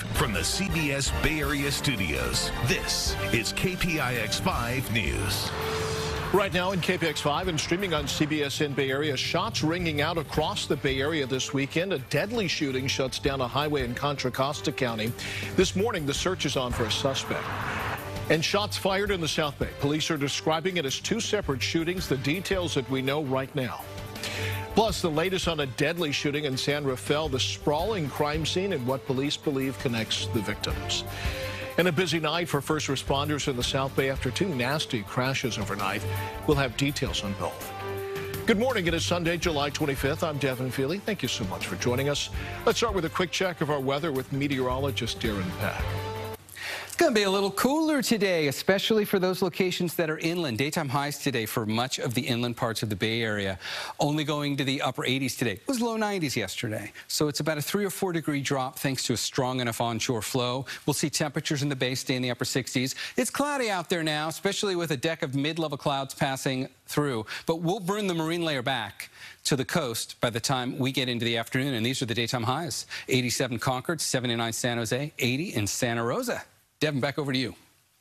from the CBS Bay Area studios, this is KPIX 5 News. Right now in KPIX 5 and streaming on CBSN Bay Area, shots ringing out across the Bay Area this weekend. A deadly shooting shuts down a highway in Contra Costa County. This morning, the search is on for a suspect. And shots fired in the South Bay. Police are describing it as two separate shootings, the details that we know right now. Plus, the latest on a deadly shooting in San Rafael, the sprawling crime scene and what police believe connects the victims. And a busy night for first responders in the South Bay after two nasty crashes overnight. We'll have details on both. Good morning. It is Sunday, July 25th. I'm Devin Feely. Thank you so much for joining us. Let's start with a quick check of our weather with meteorologist Darren Pack. It's going to be a little cooler today, especially for those locations that are inland. Daytime highs today for much of the inland parts of the Bay Area, only going to the upper 80s today. It was low 90s yesterday, so it's about a 3 or 4 degree drop thanks to a strong enough onshore flow. We'll see temperatures in the Bay stay in the upper 60s. It's cloudy out there now, especially with a deck of mid-level clouds passing through, but we'll burn the marine layer back to the coast by the time we get into the afternoon, and these are the daytime highs. 87 Concord, 79 San Jose, 80 in Santa Rosa. Devin, back over to you.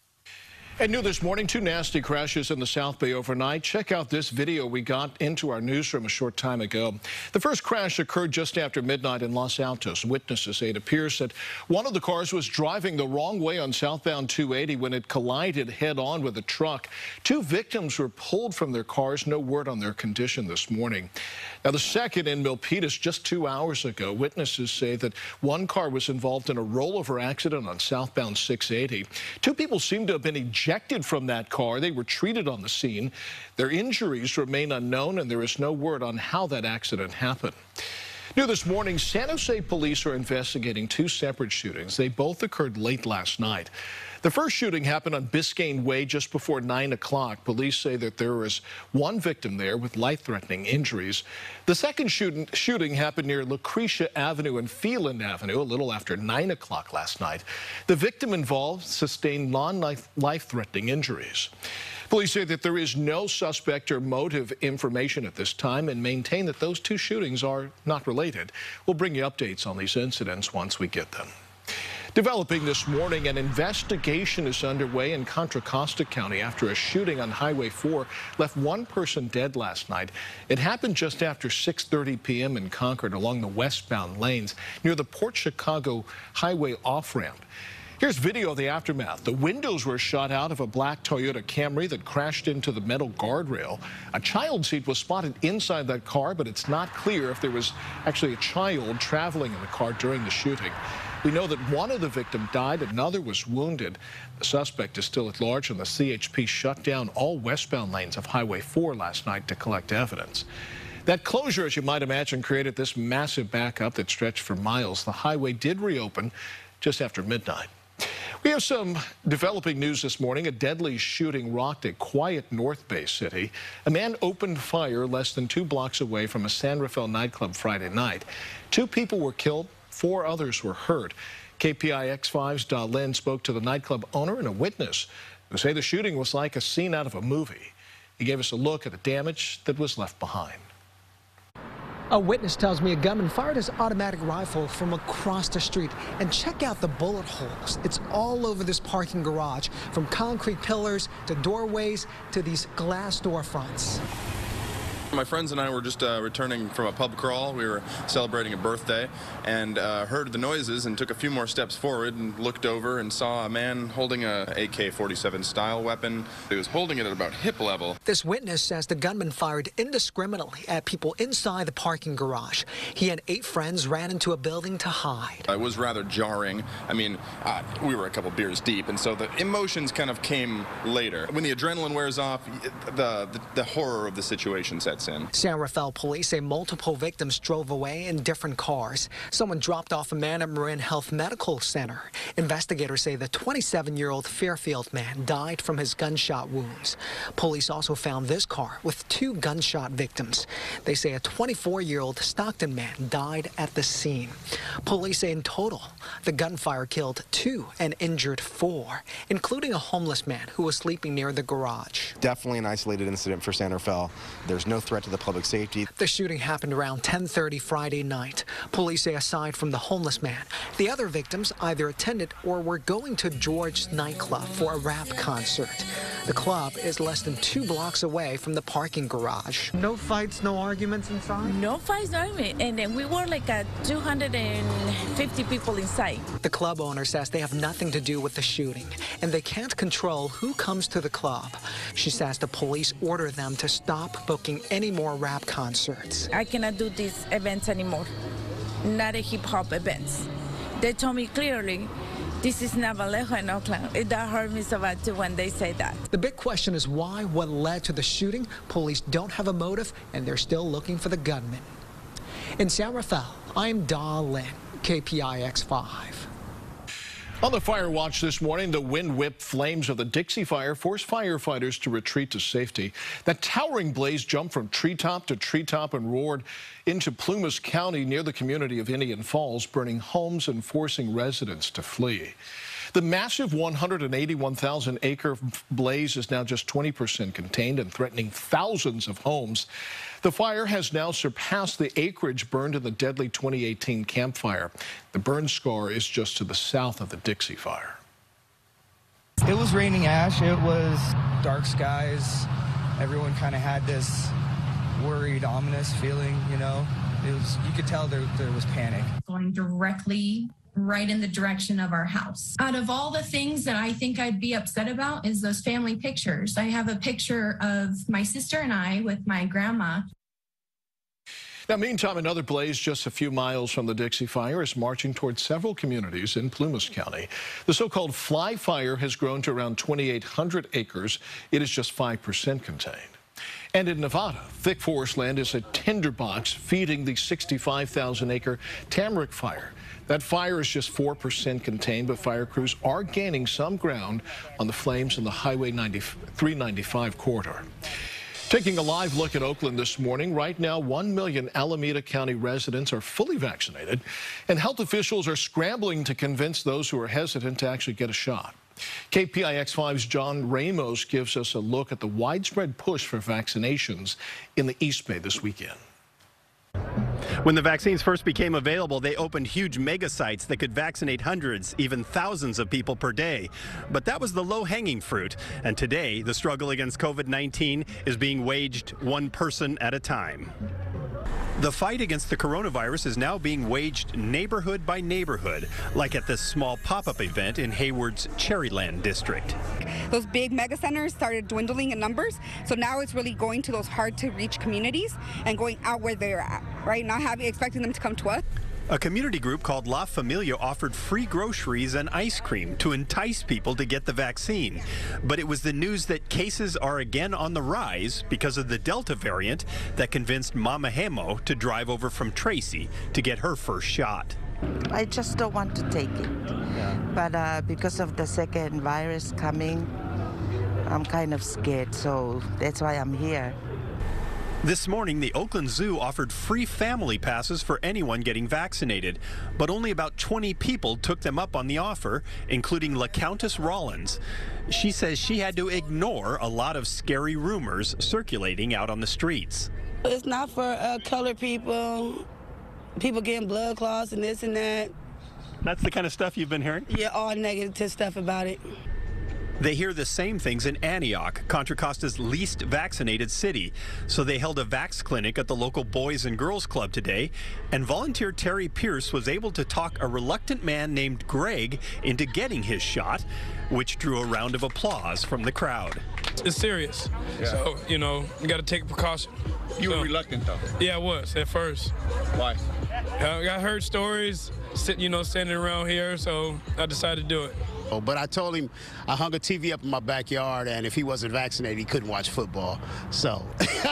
And new this morning, two nasty crashes in the South Bay overnight. Check out this video we got into our newsroom a short time ago. The first crash occurred just after midnight in Los Altos. Witnesses say it appears that one of the cars was driving the wrong way on southbound 280 when it collided head-on with a truck. Two victims were pulled from their cars. No word on their condition this morning. Now, the second in Milpitas just 2 hours ago. Witnesses say that one car was involved in a rollover accident on southbound 680. Two people seem to have been ejected from that car. They were treated on the scene. Their injuries remain unknown, and there is no word on how that accident happened. New this morning, San Jose police are investigating two separate shootings. They both occurred late last night. The first shooting happened on Biscayne Way just before 9 o'clock. Police say that there was one victim there with life-threatening injuries. The second shooting happened near Lucretia Avenue and Phelan Avenue a little after 9 o'clock last night. The victim involved sustained non-life-threatening injuries. Police say that there is no suspect or motive information at this time and maintain that those two shootings are not related. We'll bring you updates on these incidents once we get them. Developing this morning, an investigation is underway in Contra Costa County after a shooting on Highway 4 left one person dead last night. It happened just after 6:30 p.m. in Concord along the westbound lanes near the Port Chicago Highway off-ramp. Here's video of the aftermath. The windows were shot out of a black Toyota Camry that crashed into the metal guardrail. A child seat was spotted inside that car, but it's not clear if there was actually a child traveling in the car during the shooting. We know that one of the victims died, another was wounded. The suspect is still at large, and the CHP shut down all westbound lanes of Highway 4 last night to collect evidence. That closure, as you might imagine, created this massive backup that stretched for miles. The highway did reopen just after midnight. We have some developing news this morning. A deadly shooting rocked a quiet North Bay city. A man opened fire less than 2 blocks away from a San Rafael nightclub Friday night. 2 people were killed. 4 others were hurt. KPIX 5's Da Lin spoke to the nightclub owner and a witness who say the shooting was like a scene out of a movie. He gave us a look at the damage that was left behind. A witness tells me a gunman fired his automatic rifle from across the street. And check out the bullet holes. It's all over this parking garage, from concrete pillars to doorways to these glass storefronts. My friends and I were just returning from a pub crawl. We were celebrating a birthday and heard the noises and took a few more steps forward and looked over and saw a man holding a AK-47 style weapon. He was holding it at about hip level. This witness says the gunman fired indiscriminately at people inside the parking garage. He and 8 friends ran into a building to hide. It was rather jarring. I mean, we were a couple beers deep, and so the emotions kind of came later. When the adrenaline wears off, the horror of the situation sets in. San Rafael police say multiple victims drove away in different cars. Someone dropped off a man at Marin Health Medical Center. Investigators say the 27-year-old Fairfield man died from his gunshot wounds. Police also found this car with 2 gunshot victims. They say a 24-year-old Stockton man died at the scene. Police say in total, the gunfire killed 2 and injured 4, including a homeless man who was sleeping near the garage. Definitely an isolated incident for San Rafael. There's no threat threat to the public safety. The shooting happened around 10:30 Friday night. Police say aside from the homeless man, the other victims either attended or were going to George's nightclub for a rap concert. The club is less than 2 blocks away from the parking garage. No fights, no arguments inside? No fights, no arguments. And then we were like 250 people inside. The club owner says they have nothing to do with the shooting, and they can't control who comes to the club. She says the police order them to stop booking any more rap concerts. I cannot do these events anymore, not a hip-hop events. They told me clearly, this is not Vallejo in Oakland. That hurt me so bad too when they say that. The big question is why, what led to the shooting. Police don't have a motive, and they're still looking for the gunman. In San Rafael, I'm Da Lin, KPIX 5. On the fire watch this morning, the wind-whipped flames of the Dixie Fire forced firefighters to retreat to safety. That towering blaze jumped from treetop to treetop and roared into Plumas County near the community of Indian Falls, burning homes and forcing residents to flee. The massive 181,000-acre blaze is now just 20% contained and threatening thousands of homes. The fire has now surpassed the acreage burned in the deadly 2018 Camp Fire. The burn scar is just to the south of the Dixie Fire. It was raining ash. It was dark skies. Everyone kind of had this worried, ominous feeling, you know. You could tell there was panic. Going directly right in the direction of our house. Out of all the things that I think I'd be upset about is those family pictures. I have a picture of my sister and I with my grandma. Now, meantime, another blaze just a few miles from the Dixie Fire is marching towards several communities in Plumas County. The so-called Fly Fire has grown to around 2,800 acres. It is just 5% contained. And in Nevada, thick forest land is a tinderbox feeding the 65,000-acre Tamarack Fire. That fire is just 4% contained, but fire crews are gaining some ground on the flames in the Highway 395 corridor. Taking a live look at Oakland this morning, right now 1 million Alameda County residents are fully vaccinated, and health officials are scrambling to convince those who are hesitant to actually get a shot. KPIX5's John Ramos gives us a look at the widespread push for vaccinations in the East Bay this weekend. When the vaccines first became available, they opened huge mega sites that could vaccinate hundreds, even thousands of people per day. But that was the low-hanging fruit. And today, the struggle against COVID-19 is being waged one person at a time. The fight against the coronavirus is now being waged neighborhood by neighborhood, like at this small pop-up event in Hayward's Cherryland district. Those big mega centers started dwindling in numbers, so now it's really going to those hard-to-reach communities and going out where they're at, right? Not expecting them to come to us. A community group called La Familia offered free groceries and ice cream to entice people to get the vaccine. But it was the news that cases are again on the rise because of the Delta variant that convinced Mama Hemo to drive over from Tracy to get her first shot. I just don't want to take it. Yeah. But because of the second virus coming, I'm kind of scared, so that's why I'm here. This morning, the Oakland Zoo offered free family passes for anyone getting vaccinated, but only about 20 people took them up on the offer, including LaCountess Rollins. She says she had to ignore a lot of scary rumors circulating out on the streets. It's not for colored people, people getting blood clots and this and that. That's the kind of stuff you've been hearing? Yeah, all negative stuff about it. They hear the same things in Antioch, Contra Costa's least vaccinated city. So they held a vax clinic at the local Boys and Girls Club today, and volunteer Terry Pierce was able to talk a reluctant man named Greg into getting his shot, which drew a round of applause from the crowd. It's serious, so, you know, you got to take precaution. You were reluctant, though? Yeah, I was, at first. Why? I heard stories, standing around here, so I decided to do it. But I told him I hung a TV up in my backyard, and if he wasn't vaccinated, he couldn't watch football. So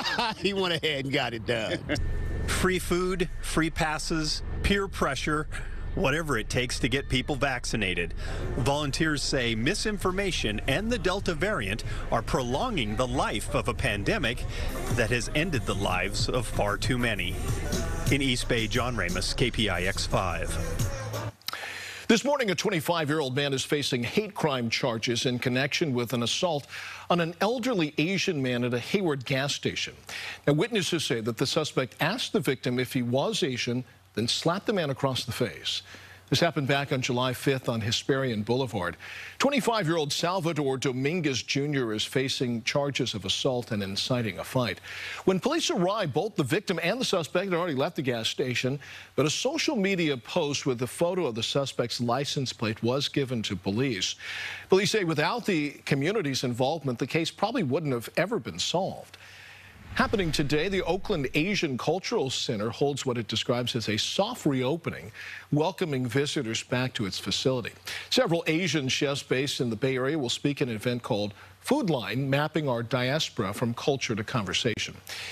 he went ahead and got it done. Free food, free passes, peer pressure, whatever it takes to get people vaccinated. Volunteers say misinformation and the Delta variant are prolonging the life of a pandemic that has ended the lives of far too many. In East Bay, John Ramos, KPIX 5. This morning, a 25-year-old man is facing hate crime charges in connection with an assault on an elderly Asian man at a Hayward gas station. Now, witnesses say that the suspect asked the victim if he was Asian, then slapped the man across the face. This happened back on July 5th on Hesperian Boulevard. 25-year-old Salvador Dominguez Jr. is facing charges of assault and inciting a fight. When police arrived, both the victim and the suspect had already left the gas station, but a social media post with a photo of the suspect's license plate was given to police. Police say without the community's involvement, the case probably wouldn't have ever been solved. Happening today, the Oakland Asian Cultural Center holds what it describes as a soft reopening, welcoming visitors back to its facility. Several Asian chefs based in the Bay Area will speak at an event called Food Line, mapping our diaspora from culture to conversation.